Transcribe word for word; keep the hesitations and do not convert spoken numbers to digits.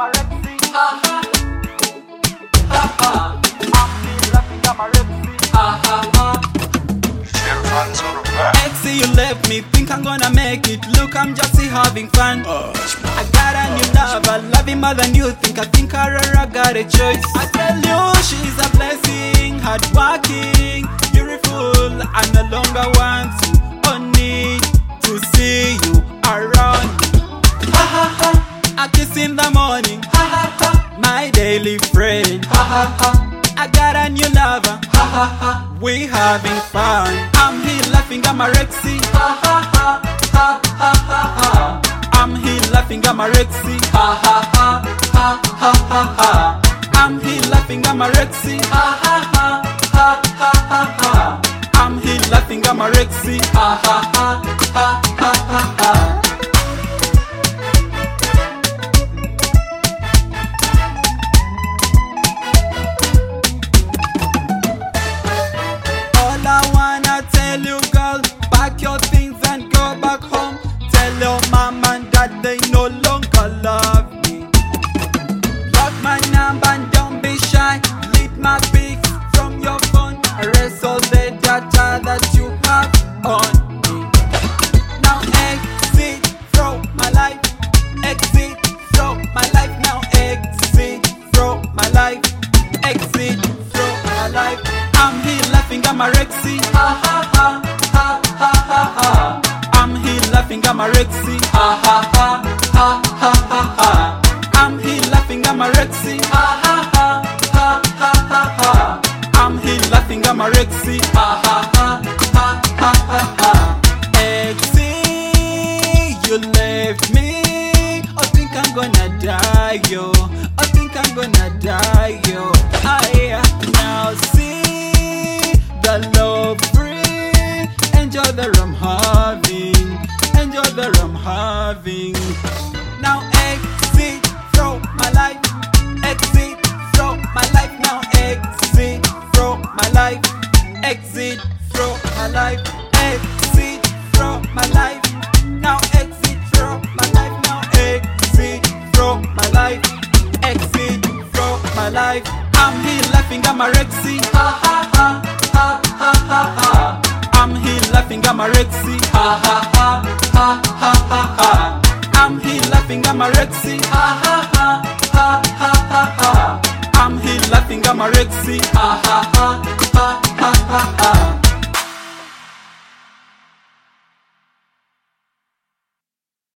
I'm a Rexy. Ha ha. Ha ha. I'm still laughing, I'm a Rexy. Ha ha ha. Exy, you left me, think I'm gonna make it. Look, I'm just here having fun. I got a new lover, love him more than you think. I think I got a choice. I tell you, she's a blessing, hardworking, beautiful. I no longer want to, only to see you around. Ha ha ha. A kiss in the morning. Ha ha ha. My daily friend. Ha ha ha. I got a new lover. Ha ha ha. We having fun. I'm here laughing, I'm a Rexy. Ha ha ha. Ha ha ha ha. I'm here laughing, I'm a Rexy. Ha ha ha. Ha ha ha ha. I'm here laughing, I'm a Rexy. Ha ha ha. Ha ha ha ha. I'm here laughing, I'm a Rexy. Ha ha ha. Ha ha ha ha. All I wanna tell you, girl, pack your things and go back home. Tell your mom and dad they no longer love me. Block my number and don't be shy. Delete my pics from your phone. Erase all the data that you have on me. Now exit from my life. Exit from my life. Now exit from my life. Exit from my life. I'm here laughing, I'm a Rexy. Ha ha ha. Ha ha ha ha. I'm here laughing, I'm a Rexy. Ha ha ha. Ha ha ha ha. I'm here laughing, I'm a Rexy. Ha ha ha. Ha ha ha ha. I'm here laughing, I'm a Rexy. Ha ha ha. Ha ha ha ha. Exy, you left me. I think I'm gonna die, yo. I think I'm gonna die, yo. I now see the love free. Enjoy the rum having. Enjoy the rum having. Now exit from my life. Exit from my life. Now exit from my life. Exit from my life. Exit from my life. Now exit from my life. Now exit from my life. Exit from my life. I'm here laughing, I'm a Rexy. Ha ha ha. Ha ha ha ha. I'm here laughing, I'm a Rexy. Ha ha ha. Ha ha ha ha. I'm here laughing, I'm a Rexy. Ha ha ha. Ha ha ha ha. I'm here laughing, I'm a Rexy. Ha ha ha. Ha ha ha ha.